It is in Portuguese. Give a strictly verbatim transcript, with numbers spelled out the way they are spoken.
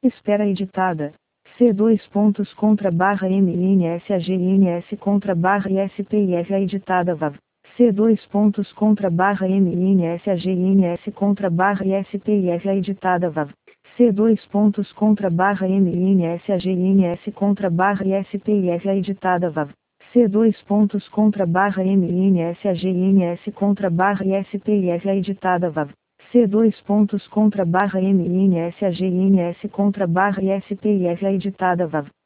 Espera editada. C dois pontos contra barra M N S A G N S contra barra I S P I F A editada V A V. C dois pontos contra barra M N S A G N S contra barra I S P I F A editada V A V. C dois pontos contra barra M N S A G N S contra barra I S P I F A editada V A V. C dois pontos contra barra M N S A G N S contra barra I S P I F A editada V A V. C dois pontos contra barra M N S A G N S contra barra I S P I F A editada V A V.